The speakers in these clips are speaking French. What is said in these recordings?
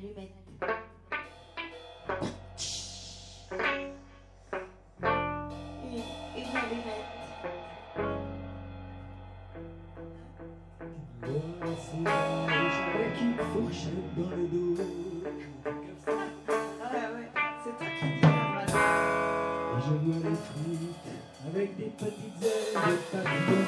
Avec une fourchette dans le dos. Ah ouais, c'est toi qui dis là. Et je vois les frites avec des petites ailes de papillon.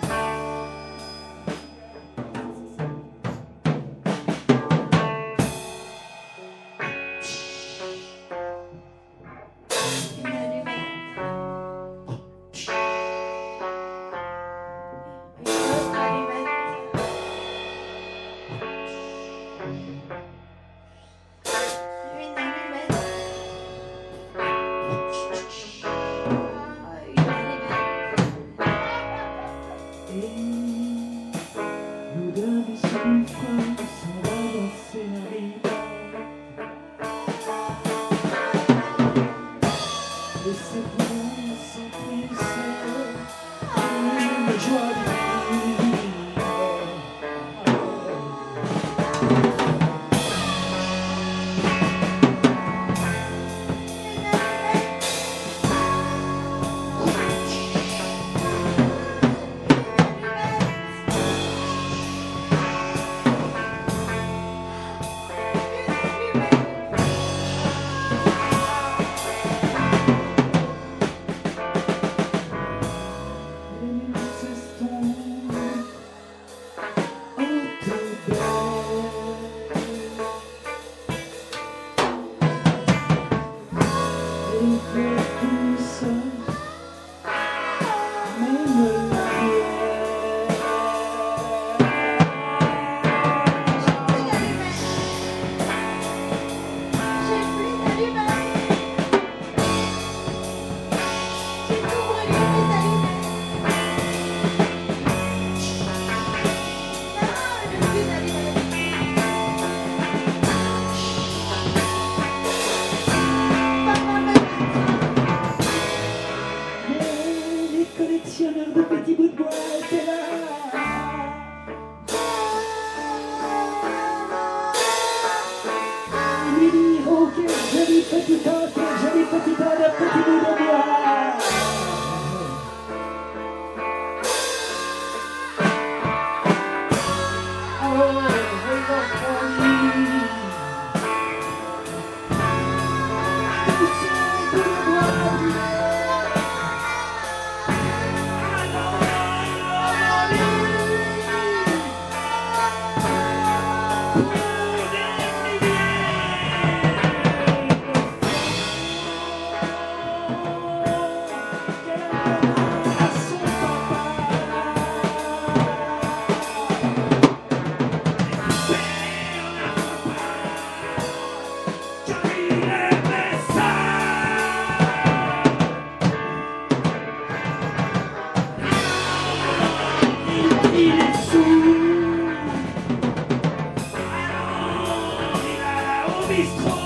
Collectionneur de petits bouts de bois, c'est là. Il lui dit, oh quel joli petit tas, quel joli petit tas de petits bouts de bois. Bistro